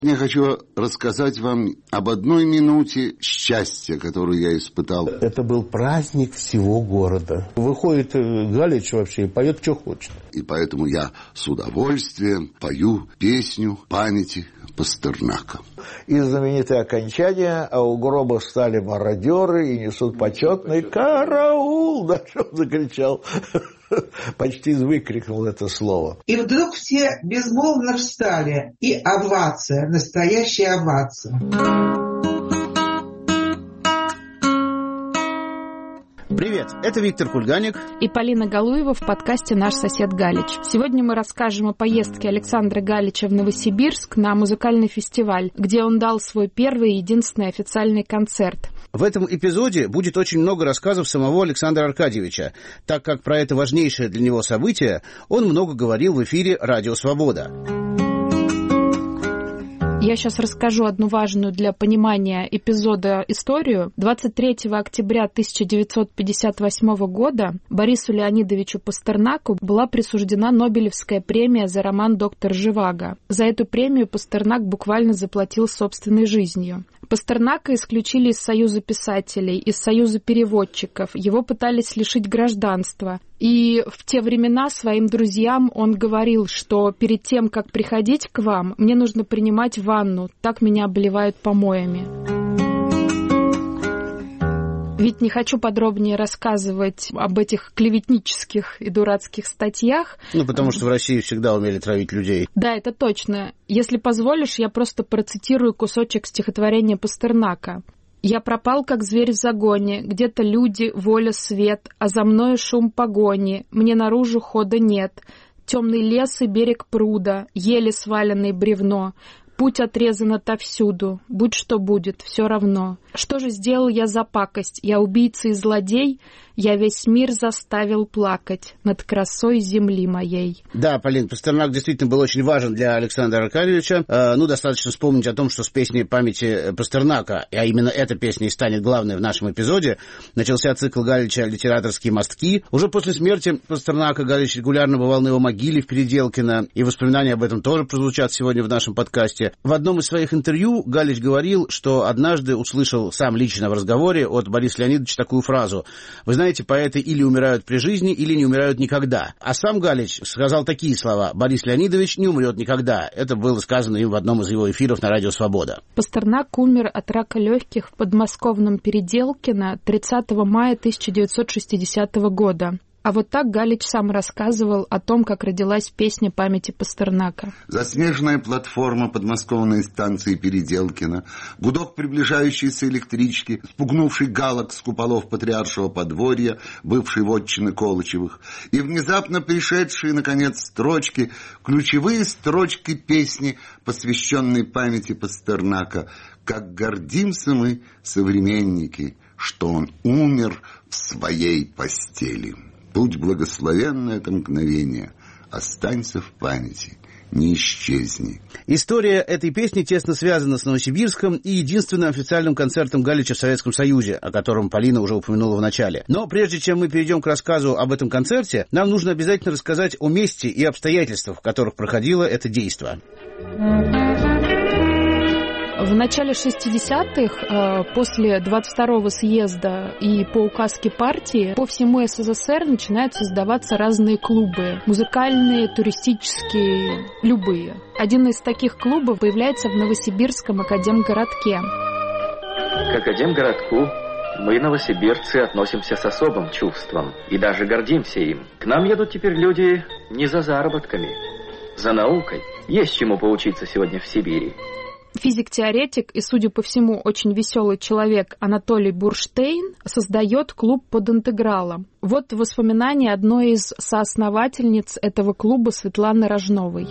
Я хочу рассказать вам об одной минуте счастья, которую я испытал. Это был праздник всего города. Выходит Галич вообще и поет, что хочет. И поэтому я с удовольствием пою песню памяти Пастернака. И знаменитое окончание: а у гроба стали мародеры и несут почетный караул. Да, что он закричал. Почти выкрикнул это слово. И вдруг все безмолвно встали. И овация, настоящая овация. Привет, это Виктор Кульганик и Полина Галуева в подкасте «Наш сосед Галич». Сегодня мы расскажем о поездке Александра Галича в Новосибирск на музыкальный фестиваль, где он дал свой первый и единственный официальный концерт. В этом эпизоде будет очень много рассказов самого Александра Аркадьевича, так как про это важнейшее для него событие он много говорил в эфире «Радио Свобода». Я сейчас расскажу одну важную для понимания эпизода историю. 23 октября 1958 года Борису Леонидовичу Пастернаку была присуждена Нобелевская премия за роман «Доктор Живаго». За эту премию Пастернак буквально заплатил собственной жизнью. Пастернака исключили из Союза писателей, из Союза переводчиков. Его пытались лишить гражданства. И в те времена своим друзьям он говорил, что перед тем, как приходить к вам, мне нужно принимать ванну, так меня обливают помоями. Ведь не хочу подробнее рассказывать об этих клеветнических и дурацких статьях. Потому что в России всегда умели травить людей. Да, это точно. Если позволишь, я просто процитирую кусочек стихотворения Пастернака. «Я пропал, как зверь в загоне, где-то люди, воля, свет, а за мною шум погони, мне наружу хода нет. Темный лес и берег пруда, еле сваленное бревно, путь отрезан отовсюду, будь что будет, все равно. Что же сделал я за пакость? Я убийца и злодей? Я весь мир заставил плакать над красой земли моей». Да, Полин, Пастернак действительно был очень важен для Александра Аркадьевича. Достаточно вспомнить о том, что с песней памяти Пастернака, а именно эта песня и станет главной в нашем эпизоде, начался цикл Галича «Литераторские мостки». Уже после смерти Пастернака Галич регулярно бывал на его могиле в Переделкино, и воспоминания об этом тоже прозвучат сегодня в нашем подкасте. В одном из своих интервью Галич говорил, что однажды услышал сам лично в разговоре от Бориса Леонидовича такую фразу: «Вы знаете, поэты или умирают при жизни, или не умирают никогда». А сам Галич сказал такие слова: «Борис Леонидович не умрет никогда». Это было сказано им в одном из его эфиров на Радио Свобода. Пастернак умер от рака легких в подмосковном Переделкино 30 мая 1960 года. А вот так Галич сам рассказывал о том, как родилась песня памяти Пастернака. Заснеженная платформа подмосковной станции Переделкино, гудок приближающейся электрички, спугнувший галок с куполов патриаршего подворья, бывшей вотчины Колычевых, и внезапно пришедшие, наконец, строчки, ключевые строчки песни, посвященной памяти Пастернака. «Как гордимся мы, современники, что он умер в своей постели. Будь благословенно это мгновение, останься в памяти, не исчезни». История этой песни тесно связана с Новосибирском и единственным официальным концертом Галича в Советском Союзе, о котором Полина уже упомянула в начале. Но прежде чем мы перейдем к рассказу об этом концерте, нам нужно обязательно рассказать о месте и обстоятельствах, в которых проходило это действо. В начале 60-х, после 22-го съезда и по указке партии, по всему СССР начинают создаваться разные клубы. Музыкальные, туристические, любые. Один из таких клубов появляется в Новосибирском академгородке. К академгородку мы, новосибирцы, относимся с особым чувством и даже гордимся им. К нам едут теперь люди не за заработками, за наукой. Есть чему поучиться сегодня в Сибири. Физик-теоретик и, судя по всему, очень веселый человек Анатолий Бурштейн создает клуб под интегралом. Вот воспоминания одной из соосновательниц этого клуба Светланы Рожновой.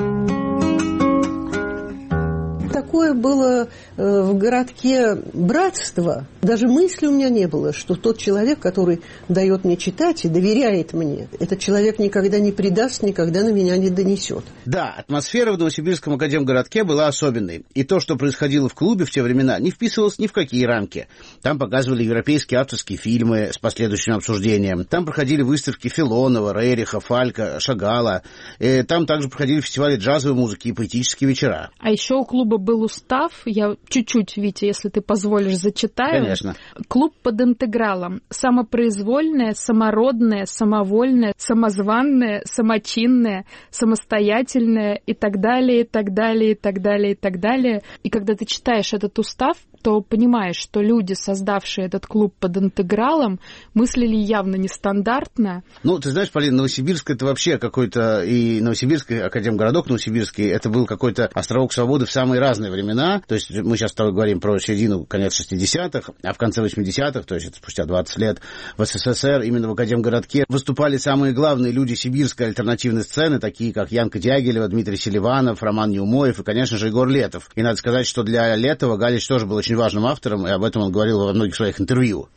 Такое было в городке братство. Даже мысли у меня не было, что тот человек, который дает мне читать и доверяет мне, этот человек никогда не предаст, никогда на меня не донесет. Да, атмосфера в Новосибирском академгородке была особенной. И то, что происходило в клубе в те времена, не вписывалось ни в какие рамки. Там показывали европейские авторские фильмы с последующим обсуждением. Там проходили выставки Филонова, Рериха, Фалька, Шагала. Там также проходили фестивали джазовой музыки и поэтические вечера. А еще у клуба был устав. Я чуть-чуть, Витя, если ты позволишь, зачитаю. Конечно. Клуб под интегралом. Самопроизвольное, самородное, самовольное, самозванное, самочинное, самостоятельное и так далее, и так далее, и так далее, и так далее. И когда ты читаешь этот устав, то понимаешь, что люди, создавшие этот клуб под интегралом, мыслили явно нестандартно. Ну, ты знаешь, Полина, Новосибирск — это вообще какой-то... И Новосибирск, Академгородок Новосибирский — это был какой-то островок свободы в самые разные времена. То есть мы сейчас с тобой говорим про середину, конец 60-х, а в конце 80-х, то есть это спустя 20 лет, в СССР именно в Академгородке выступали самые главные люди сибирской альтернативной сцены, такие как Янка Дягилева, Дмитрий Селиванов, Роман Неумоев и, конечно же, Егор Летов. И надо сказать, что для Летова Галич тоже был очень важным автором, и об этом он говорил во многих своих интервью.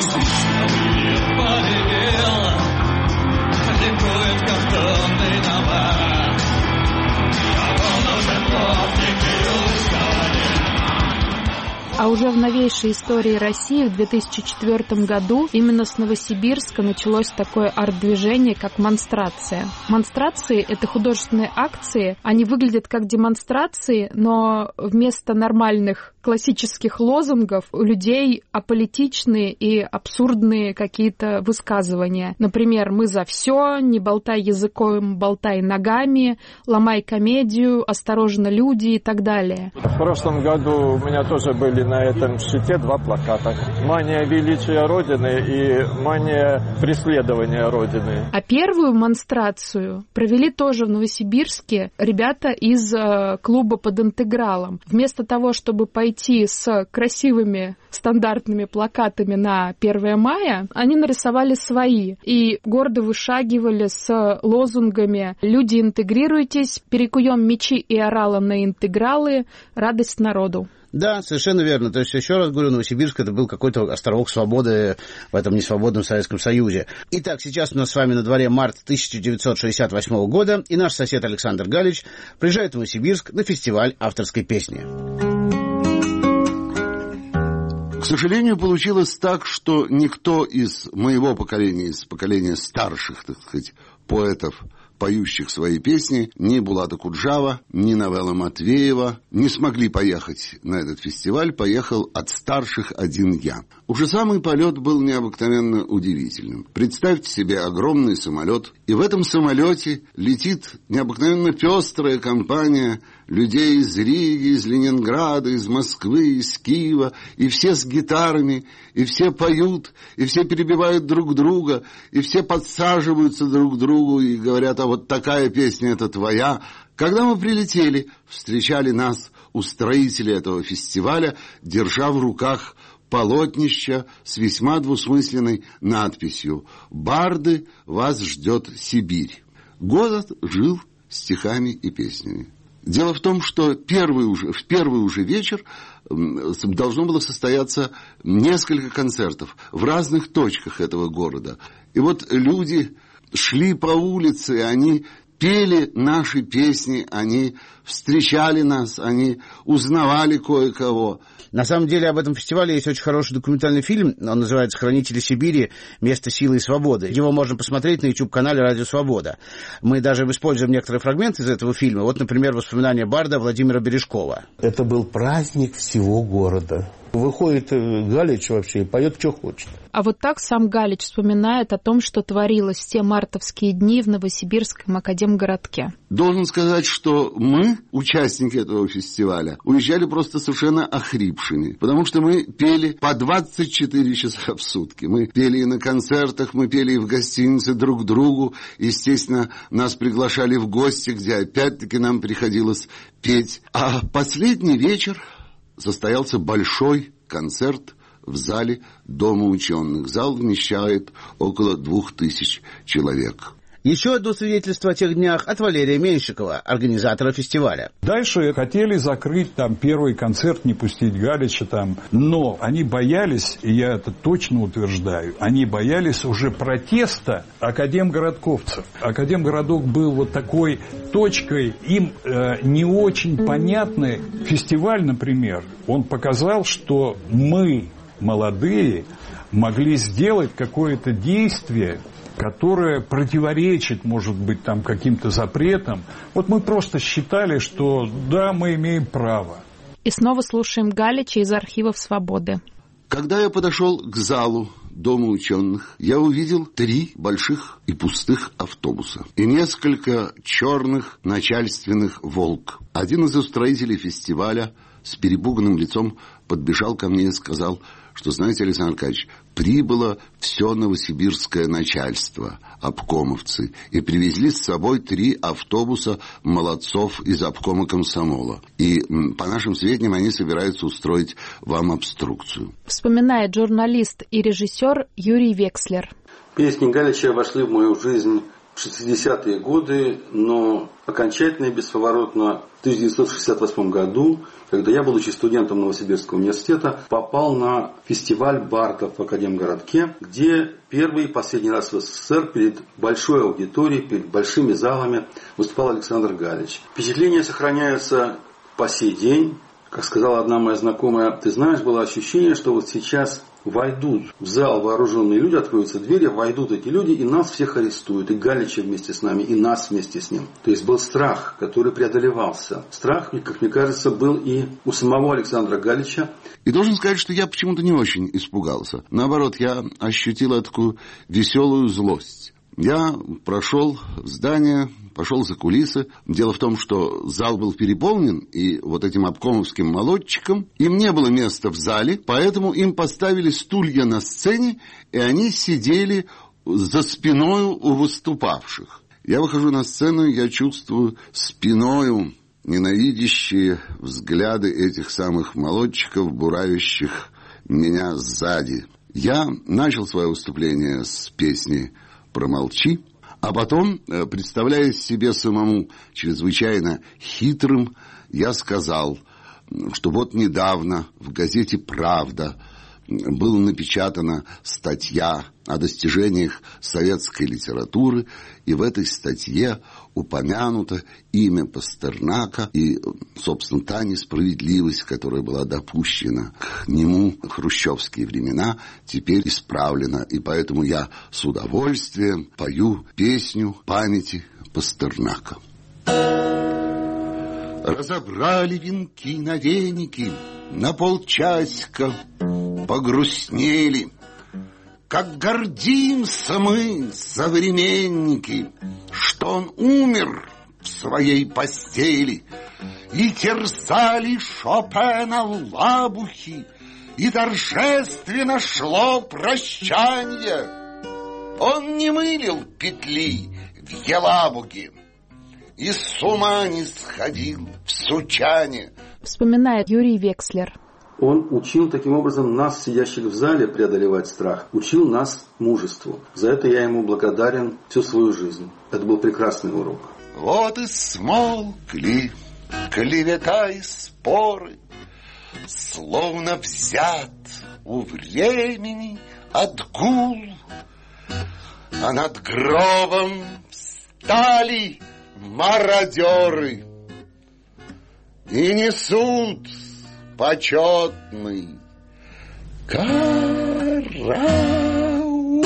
А уже в новейшей истории России в 2004 году именно с Новосибирска началось такое арт-движение, как монстрация. Монстрации — это художественные акции. Они выглядят как демонстрации, но вместо нормальных классических лозунгов у людей аполитичные и абсурдные какие-то высказывания. Например, «Мы за все», «Не болтай языком, болтай ногами», «Ломай комедию», «Осторожно, люди» и так далее. В прошлом году у меня тоже были на этом щите 2 плаката. «Мания величия Родины» и «Мания преследования Родины». А первую монстрацию провели тоже в Новосибирске ребята из клуба под интегралом. Вместо того, чтобы пойти с красивыми стандартными плакатами на 1 мая, они нарисовали свои и гордо вышагивали с лозунгами «Люди, интегрируйтесь», «Перекуем мечи и орала на интегралы», «Радость народу». Да, совершенно верно. То есть, еще раз говорю, Новосибирск — это был какой-то островок свободы в этом несвободном Советском Союзе. Итак, сейчас у нас с вами на дворе март 1968 года, и наш сосед Александр Галич приезжает в Новосибирск на фестиваль авторской песни. К сожалению, получилось так, что никто из моего поколения, из поколения старших, так сказать, поэтов, поющих свои песни, ни Булата Куджава, ни Новелла Матвеева не смогли поехать на этот фестиваль. Поехал от старших один я. Уже самый полет был необыкновенно удивительным. Представьте себе огромный самолет, и в этом самолете летит необыкновенно пестрая компания людей из Риги, из Ленинграда, из Москвы, из Киева, и все с гитарами, и все поют, и все перебивают друг друга, и все подсаживаются друг к другу и говорят: а вот такая песня — это твоя. Когда мы прилетели, встречали нас устроители этого фестиваля, держа в руках полотнища с весьма двусмысленной надписью: «Барды, вас ждет Сибирь». Город жил стихами и песнями. Дело в том, что в первый уже вечер должно было состояться несколько концертов в разных точках этого города. И вот люди шли по улице, они пели наши песни, они встречали нас, они узнавали кое-кого. На самом деле об этом фестивале есть очень хороший документальный фильм, он называется «Хранители Сибири. Место силы и свободы». Его можно посмотреть на YouTube-канале «Радио Свобода». Мы даже используем некоторые фрагменты из этого фильма. Вот, например, воспоминания барда Владимира Бережкова. Это был праздник всего города. Выходит Галич вообще и поет, что хочет. А вот так сам Галич вспоминает о том, что творилось в те мартовские дни в Новосибирском академгородке. Должен сказать, что мы, участники этого фестиваля, уезжали просто совершенно охрипшими, потому что мы пели по 24 часа в сутки. Мы пели и на концертах, мы пели и в гостинице друг другу. Естественно, нас приглашали в гости, где опять-таки нам приходилось петь. А последний вечер состоялся большой концерт в зале Дома ученых. Зал вмещает около 2000 человек. Еще одно свидетельство о тех днях от Валерия Меньшикова, организатора фестиваля. Дальше хотели закрыть там первый концерт, не пустить Галича там. Но они боялись, и я это точно утверждаю, они боялись уже протеста академгородковцев. Академгородок был вот такой точкой, им не очень понятный фестиваль, например. Он показал, что мы, молодые, могли сделать какое-то действие, которое противоречит, может быть, там каким-то запретам. Вот мы просто считали, что да, мы имеем право. И снова слушаем Галича из архивов «Свободы». Когда я подошел к залу Дома ученых, я увидел 3 больших и пустых автобуса и несколько черных начальственных «Волк». Один из устроителей фестиваля с перепуганным лицом подбежал ко мне и сказал, что, знаете, Александр Аркадьевич, прибыло все новосибирское начальство, обкомовцы, и привезли с собой 3 автобуса молодцов из обкома комсомола. И, по нашим сведениям, они собираются устроить вам обструкцию. Вспоминает журналист и режиссер Юрий Векслер. Песни Галича вошли в мою жизнь в 60-е годы, но окончательно и бесповоротно в 1968 году, когда я, будучи студентом Новосибирского университета, попал на фестиваль бардов в Академгородке, где первый и последний раз в СССР перед большой аудиторией, перед большими залами выступал Александр Галич. Впечатления сохраняются по сей день. Как сказала одна моя знакомая, ты знаешь, было ощущение, что вот сейчас войдут в зал вооруженные люди, откроются двери, войдут эти люди, и нас всех арестуют, и Галича вместе с нами, и нас вместе с ним. То есть был страх, который преодолевался. Страх, как мне кажется, был и у самого Александра Галича. И должен сказать, что я почему-то не очень испугался. Наоборот, я ощутила такую веселую злость. Я прошел в здание, пошел за кулисы. Дело в том, что зал был переполнен, и вот этим обкомовским молодчикам им не было места в зале, поэтому им поставили стулья на сцене, и они сидели за спиною у выступавших. Я выхожу на сцену, и я чувствую спиною ненавидящие взгляды этих самых молодчиков, буравящих меня сзади. Я начал свое выступление с песни «Промолчи», а потом, представляя себе самому чрезвычайно хитрым, я сказал, что вот недавно в газете «Правда» была напечатана статья о достижениях советской литературы, и в этой статье упомянуто имя Пастернака и, собственно, та несправедливость, которая была допущена к нему в хрущевские времена, теперь исправлена, и поэтому я с удовольствием пою песню памяти Пастернака. Разобрали венки на веники, на полчасика погрустнели. Как гордимся мы, современники, что он умер в своей постели. И терзали Шопена лабухи, и торжественно шло прощанье. Он не мылил петли в Елабуге и с ума не сходил в Сучане. Вспоминает Юрий Векслер. Он учил таким образом нас, сидящих в зале, преодолевать страх. Учил нас мужеству. За это я ему благодарен всю свою жизнь. Это был прекрасный урок. Вот и смолкли клевета и споры, словно взят у времени отгул. А над гробом встали мародеры и несут почетный караул.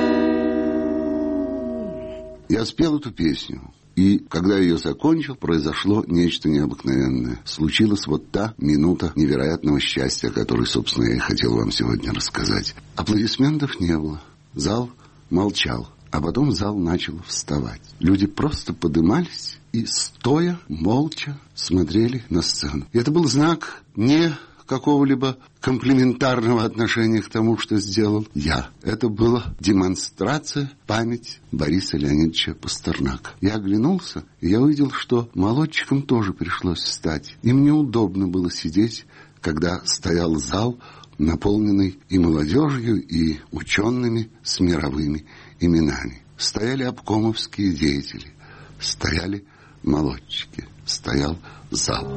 Я спел эту песню, и когда я ее закончил, произошло нечто необыкновенное. Случилась вот та минута невероятного счастья, о которой, собственно, я и хотел вам сегодня рассказать. Аплодисментов не было, зал молчал, а потом зал начал вставать. Люди просто подымались и, стоя, молча смотрели на сцену. И это был знак не какого-либо комплиментарного отношения к тому, что сделал я. Это была демонстрация памяти Бориса Леонидовича Пастернака. Я оглянулся, и я увидел, что молодчикам тоже пришлось встать. Им неудобно было сидеть, когда стоял зал, наполненный и молодежью, и учеными с мировыми именами. Стояли обкомовские деятели, стояли молодчики, стоял зал.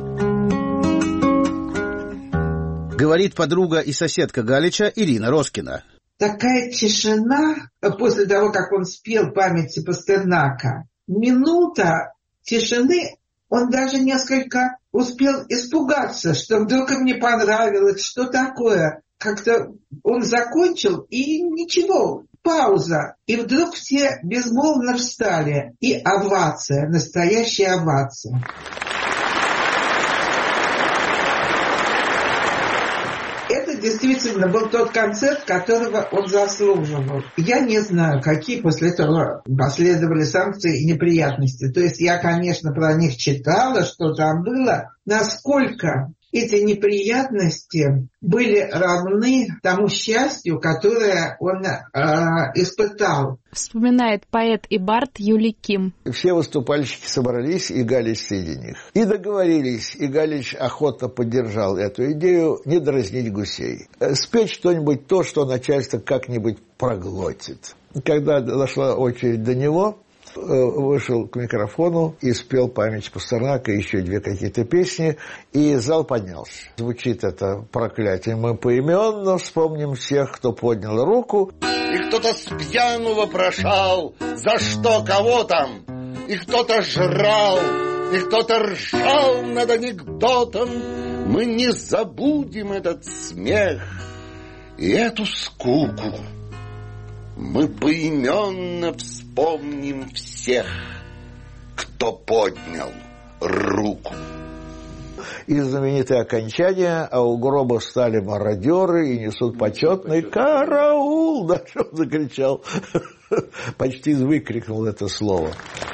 Говорит подруга и соседка Галича Ирина Роскина. Такая тишина после того, как он спел памяти Пастернака. Минута тишины, он даже несколько успел испугаться, что вдруг им не понравилось, что такое. Как-то он закончил, и ничего, пауза. И вдруг все безмолвно встали. И овация, настоящая овация. действительно был тот концерт, которого он заслуживал. Я не знаю, какие после этого последовали санкции и неприятности. То есть я, конечно, про них читала, что там было. Насколько эти неприятности были равны тому счастью, которое он испытал. Вспоминает поэт и бард Юлий Ким. Все выступальщики собрались, и Галич среди них. И договорились, и Галич охотно поддержал эту идею не дразнить гусей. Спеть что-нибудь то, что начальство как-нибудь проглотит. Когда дошла очередь до него, вышел к микрофону и спел память Пастернака, еще две какие-то песни, и зал поднялся. Звучит это проклятие. Мы поименно вспомним всех, кто поднял руку. И кто-то с пьяну вопрошал, за что, кого там, и кто-то жрал, и кто-то ржал над анекдотом. Мы не забудем этот смех и эту скуку. Мы поименно вспомним всех, кто поднял руку. И знаменитое окончание, а у гроба стали мародеры и несут почетный караул. Да, что он закричал. Почти выкрикнул это слово.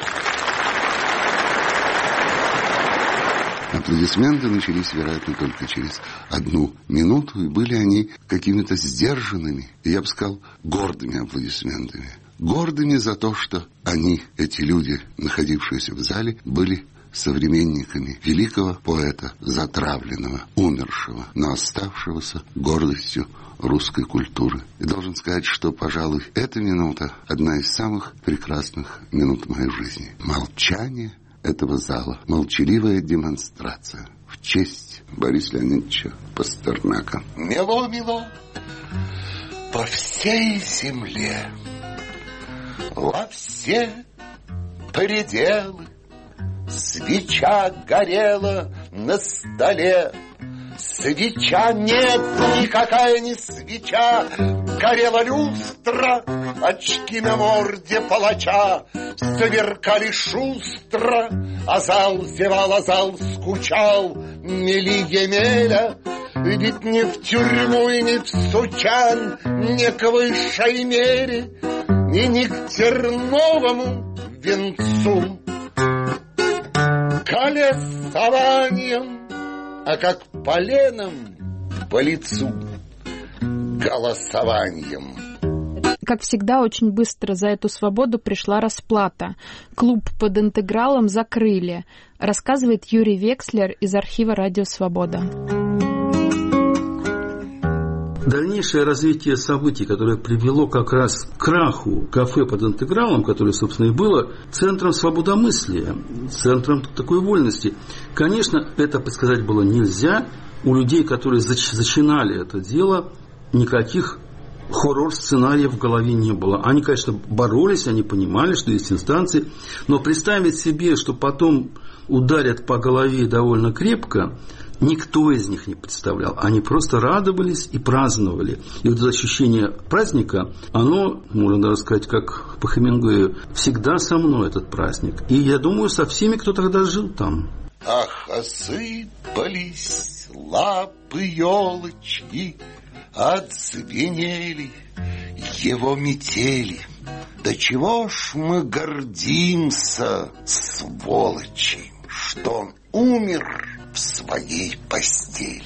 Аплодисменты начались, вероятно, только через 1 минуту, и были они какими-то сдержанными, и я бы сказал, гордыми аплодисментами. Гордыми за то, что они, эти люди, находившиеся в зале, были современниками великого поэта, затравленного, умершего, но оставшегося гордостью русской культуры. И должен сказать, что, пожалуй, эта минута одна из самых прекрасных минут моей жизни. Молчание этого зала, молчаливая демонстрация в честь Бориса Леонидовича Пастернака. Мело-мело по всей земле, во все пределы, свеча горела на столе. Свеча нет, никакая не свеча, горела люстра, очки на морде палача сверкали шустро, а зал зевал, а зал скучал, мели Емеля, ведь не в тюрьму и не в Сучан, не к высшей мере, и не к терновому венцу, колесованием, а как поленом по лицу, голосованием. Как всегда, очень быстро за эту свободу пришла расплата. Клуб под интегралом закрыли, рассказывает Юрий Векслер из архива «Радио Свобода». Дальнейшее развитие событий, которое привело как раз к краху кафе под интегралом, которое, собственно, и было центром свободомыслия, центром такой вольности. Конечно, это предсказать было нельзя. У людей, которые зачинали это дело, никаких хоррор-сценариев в голове не было. Они, конечно, боролись, они понимали, что есть инстанции, но представить себе, что потом ударят по голове довольно крепко, никто из них не представлял. Они просто радовались и праздновали. И вот это ощущение праздника, оно, можно даже сказать, как по Хемингуэю, всегда со мной этот праздник. И я думаю, со всеми, кто тогда жил там. Ах, осыпались лапы елочки, отзвенели его метели. Да чего ж мы гордимся, сволочи, что он умер в своей постели.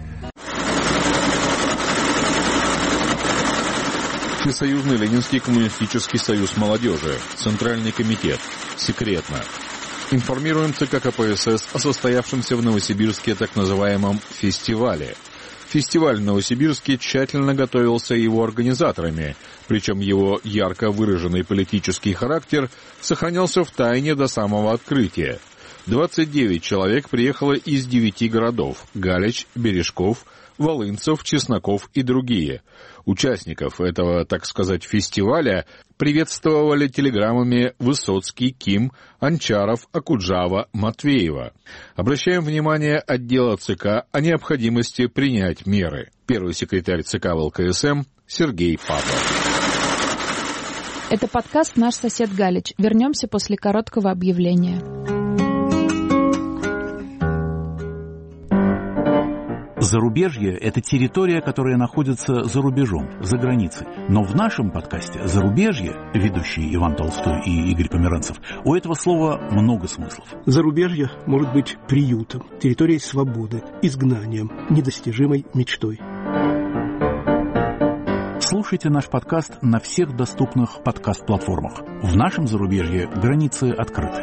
Всесоюзный Ленинский коммунистический союз молодежи, Центральный комитет, секретно. Информируем ЦК КПСС о состоявшемся в Новосибирске так называемом фестивале. Фестиваль в Новосибирске тщательно готовился его организаторами, причем его ярко выраженный политический характер сохранялся в тайне до самого открытия. 29 человек приехало из 9 городов – Галич, Бережков, Волынцев, Чесноков и другие. Участников этого, так сказать, фестиваля приветствовали телеграммами Высоцкий, Ким, Анчаров, Акуджава, Матвеева. Обращаем внимание отдела ЦК о необходимости принять меры. Первый секретарь ЦК ВЛКСМ Сергей Павлов. Это подкаст «Наш сосед Галич». Вернемся после короткого объявления. Зарубежье – это территория, которая находится за рубежом, за границей. Но в нашем подкасте «Зарубежье», ведущие Иван Толстой и Игорь Померанцев, у этого слова много смыслов. Зарубежье может быть приютом, территорией свободы, изгнанием, недостижимой мечтой. Слушайте наш подкаст на всех доступных подкаст-платформах. В нашем зарубежье границы открыты.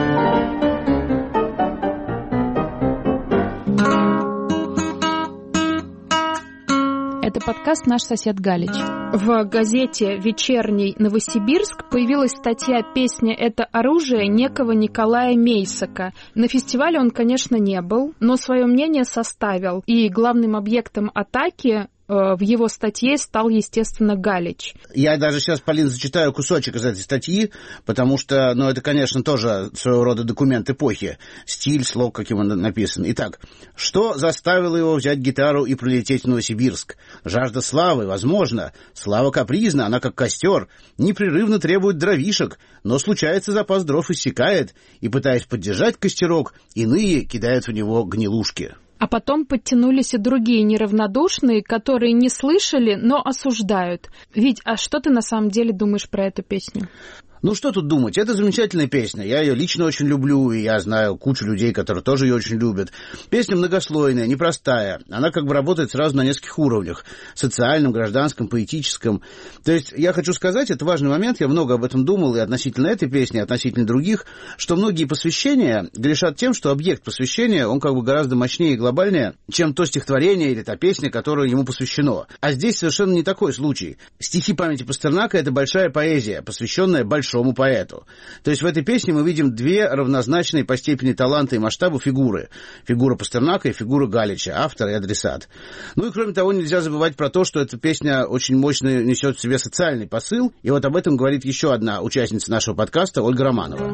Это подкаст «Наш сосед Галич». В газете «Вечерний Новосибирск» появилась статья «Песня – это оружие» некого Николая Мейсака. На фестивале он, конечно, не был, но свое мнение составил. И главным объектом атаки в его статье стал, естественно, Галич. Я даже сейчас, Полин, зачитаю кусочек из этой статьи, потому что, это, конечно, тоже своего рода документ эпохи. Стиль, слог, каким он написан. Итак, что заставило его взять гитару и прилететь в Новосибирск? Жажда славы, возможно. Слава капризна, она как костер, непрерывно требует дровишек, но случается, запас дров иссякает, и, пытаясь поддержать костерок, иные кидают в него гнилушки. А потом подтянулись и другие неравнодушные, которые не слышали, но осуждают. Вить, а что ты на самом деле думаешь про эту песню? Что тут думать? Это замечательная песня. Я ее лично очень люблю, и я знаю кучу людей, которые тоже ее очень любят. Песня многослойная, непростая. Она работает сразу на нескольких уровнях. Социальном, гражданском, поэтическом. То есть, я хочу сказать, это важный момент, я много об этом думал и относительно этой песни, и относительно других, что многие посвящения грешат тем, что объект посвящения, он гораздо мощнее и глобальнее, чем то стихотворение или та песня, которое ему посвящено. А здесь совершенно не такой случай. Стихи памяти Пастернака – это большая поэзия, посвященная большому поэту. То есть в этой песне мы видим две равнозначные по степени таланта и масштаба фигуры. Фигура Пастернака и фигура Галича, автор и адресат. И кроме того, нельзя забывать про то, что эта песня очень мощно несет в себе социальный посыл. И об этом говорит еще одна участница нашего подкаста, Ольга Романова.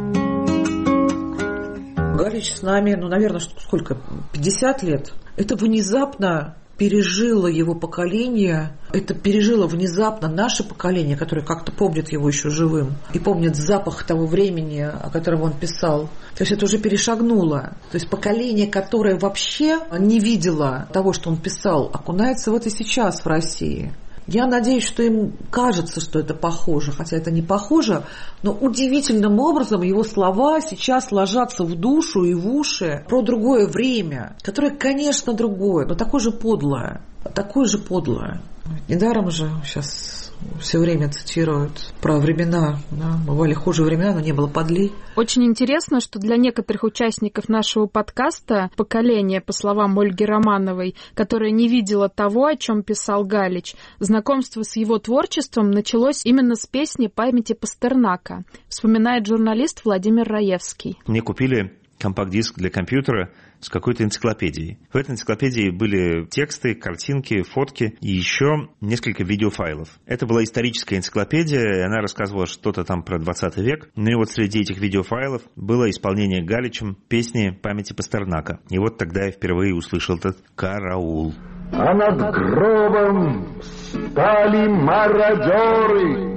Галич с нами, наверное, 50 лет. Это внезапно пережило его поколение, это пережило внезапно наше поколение, которое как-то помнит его еще живым и помнит запах того времени, о котором он писал. То есть это уже перешагнуло. То есть поколение, которое вообще не видело того, что он писал, окунается в это сейчас в России. Я надеюсь, что им кажется, что это похоже, хотя это не похоже, но удивительным образом его слова сейчас ложатся в душу и в уши про другое время, которое, конечно, другое, но такое же подлое. Недаром же сейчас все время цитируют про времена. Бывали хуже времена, но не было подлей. Очень интересно, что для некоторых участников нашего подкаста поколение, по словам Ольги Романовой, которое не видело того, о чем писал Галич, знакомство с его творчеством началось именно с песни памяти Пастернака, вспоминает журналист Владимир Раевский. Мне купили компакт-диск для компьютера с какой-то энциклопедией. В этой энциклопедии были тексты, картинки, фотки и еще несколько видеофайлов. Это была историческая энциклопедия, и она рассказывала что-то там про 20 век. И среди этих видеофайлов было исполнение Галичем песни памяти Пастернака. И тогда я впервые услышал этот «Караул». А над гробом стали мародеры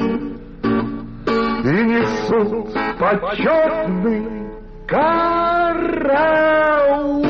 и несут почетный караул.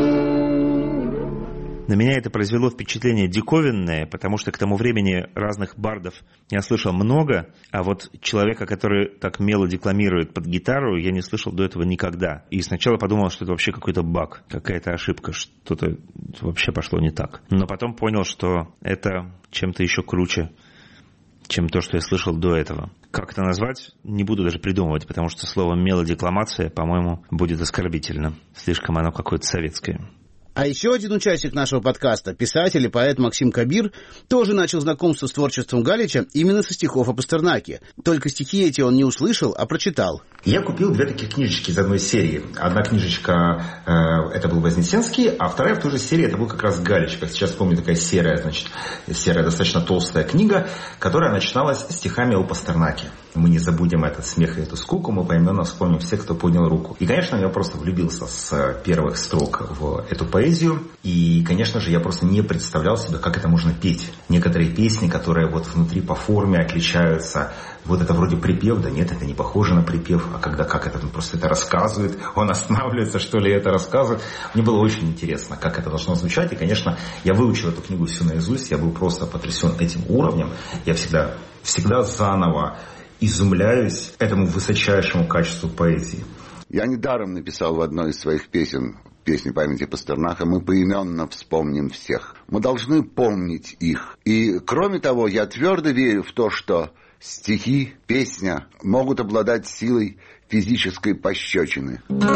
На меня это произвело впечатление диковинное, потому что к тому времени разных бардов я слышал много, а человека, который так мело декламирует под гитару, я не слышал до этого никогда. И сначала подумал, что это вообще какой-то баг, какая-то ошибка, что-то вообще пошло не так. Но потом понял, что это чем-то еще круче, чем то, что я слышал до этого. Как это назвать, не буду даже придумывать, потому что слово «мелодекламация», по-моему, будет оскорбительно. Слишком оно какое-то советское. А еще один участник нашего подкаста, писатель и поэт Максим Кабир, тоже начал знакомство с творчеством Галича именно со стихов о Пастернаке. Только стихи эти он не услышал, а прочитал. Я купил две таких книжечки из одной серии. Одна книжечка это был Вознесенский, а вторая в той же серии это был как раз Галич. Как сейчас помню, такая серая достаточно толстая книга, которая начиналась стихами о Пастернаке. Мы не забудем этот смех и эту скуку, мы поименно вспомним всех, кто поднял руку. И, конечно, я просто влюбился с первых строк в эту поэзию. И, конечно же, я просто не представлял себе, как это можно петь. Некоторые песни, которые вот внутри по форме отличаются, вот это вроде припев, да нет, это не похоже на припев, а когда как это, он просто это рассказывает, он останавливается, что ли, это рассказывает. Мне было очень интересно, как это должно звучать, и, конечно, я выучил эту книгу всю наизусть, я был просто потрясен этим уровнем, я всегда заново изумляюсь этому высочайшему качеству поэзии. Я недаром написал в одной из своих песен, песни памяти Пастернака, мы поименно вспомним всех. Мы должны помнить их. И, кроме того, я твердо верю в то, что стихи, песня могут обладать силой физической пощечины.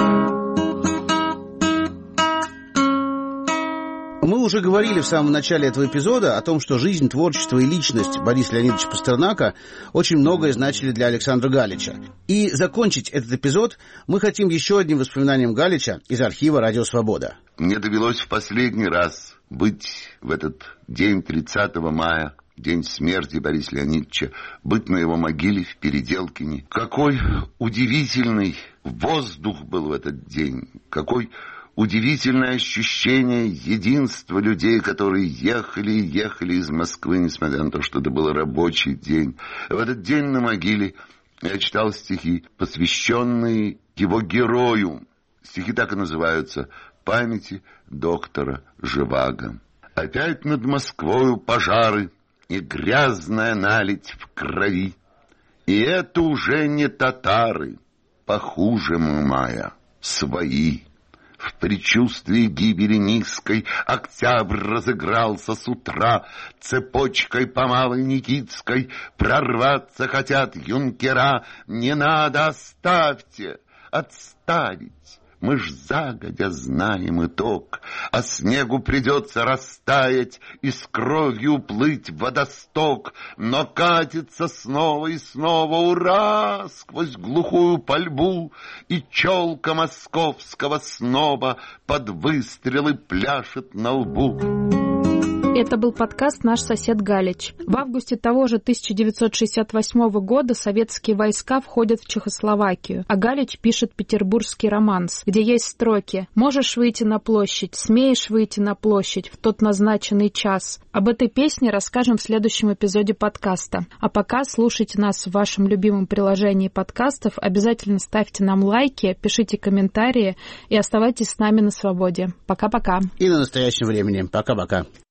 Мы уже говорили в самом начале этого эпизода о том, что жизнь, творчество и личность Бориса Леонидовича Пастернака очень многое значили для Александра Галича. И закончить этот эпизод мы хотим еще одним воспоминанием Галича из архива «Радио Свобода». Мне довелось в последний раз быть в этот день 30 мая, день смерти Бориса Леонидовича, быть на его могиле в Переделкине. Какой удивительный воздух был в этот день, какой удивительное ощущение единства людей, которые ехали и ехали из Москвы, несмотря на то, что это был рабочий день. В этот день на могиле я читал стихи, посвященные его герою. Стихи так и называются «Памяти доктора Живаго». Опять над Москвою пожары и грязная наледь в крови. И это уже не татары, похуже мая, свои. В предчувствии гибели низкой Октябрь разыгрался с утра. Цепочкой по Малой Никитской прорваться хотят юнкера. Не надо, оставьте, отставить. Мы ж загодя знаем итог, а снегу придется растаять и с кровью плыть в водосток, но катится снова и снова, ура, сквозь глухую пальбу, и челка московского сноба под выстрелы пляшет на лбу. Это был подкаст «Наш сосед Галич». В августе того же 1968 года советские войска входят в Чехословакию, а Галич пишет «Петербургский романс», где есть строки «Можешь выйти на площадь, смеешь выйти на площадь в тот назначенный час». Об этой песне расскажем в следующем эпизоде подкаста. А пока слушайте нас в вашем любимом приложении подкастов, обязательно ставьте нам лайки, пишите комментарии и оставайтесь с нами на свободе. Пока-пока. И на настоящем времени. Пока-пока.